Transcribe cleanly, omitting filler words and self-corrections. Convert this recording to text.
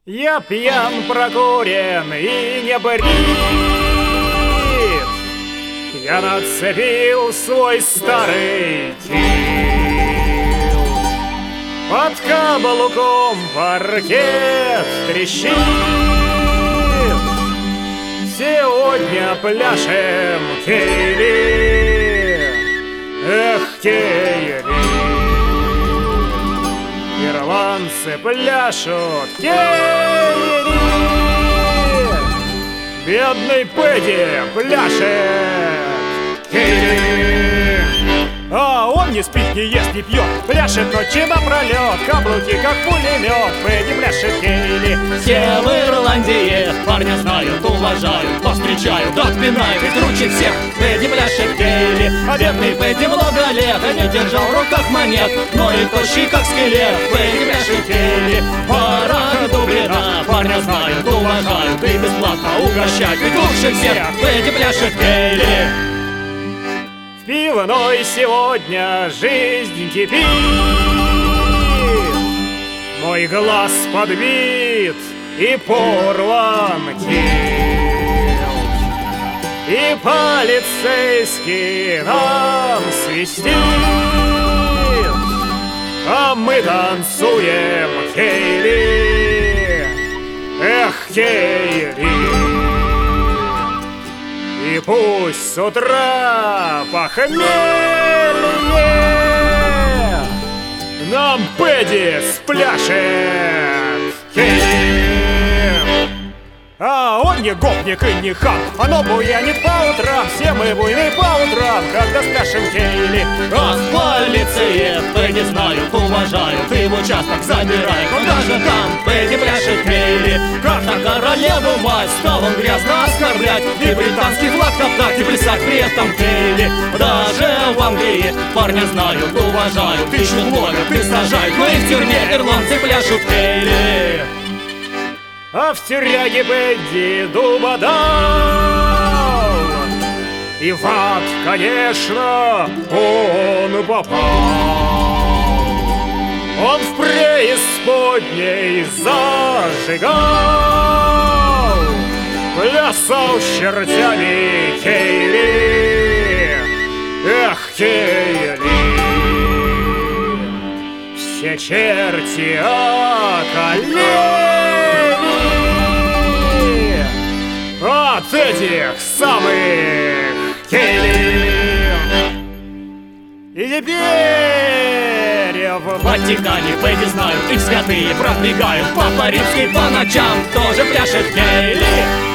Я пьян, прокурен и не брит. Я нацепил свой старый тил. Под каблуком паркет трещит. Сегодня пляшем Кейли. Эх, Кейли. Ирландцы пляшут Кейли. Бедный Пэдди пляшет Кейли. А он не спит, не ест, не пьет, пляшет ночи напролет, каблуки как пулемет, Пэдди пляшет Кейли. Все в Ирландии парня знают, уважают, повстречают, отпинают и круче всех. Пэдди пляшет Кейли. А бедный Пэдди много лет не держал в руках монет, но и тощий как скелет. Пэдди пляшет Кейли. Пора Дублина, парня знают, уважают и бесплатно угощают, ведь лучше всех Пэдди пляшет Кейли. В пивной сегодня жизнь кипит. Мой глаз подбит и порван килт. И полицейский нам свистит, а мы танцуем Кейли. Эх, Кейли. И пусть с утра похмелье нам Пэдди спляшет Кейли. А он не гопник и не хам, оно буянит по утрам. Все мы буйны по утрам, когда спляшем Кейли. А с полиции Пэдди знают, уважают и в участок забирают. Но даже там Пэдди пляшет Кейли. Как на королеву мать стал он грязно оскорблять и британский флаг топтать и плясать при этом Кейли. Даже в Англии парня знают, уважают, ищут, ловят и сажают, но и в тюрьме ирландцы пляшут Кейли. А в тюряге Пэдди дуба дал, и в ад, конечно, он попал. Он в преисподней зажигал, плясал с чертями Кейли. Эх, Кейли. Все черти околели от этих самых Кейли. И теперь в Ватикане Пэдди знают, их святые пробегают. Папа Римский по ночам тоже пляшет Кейли.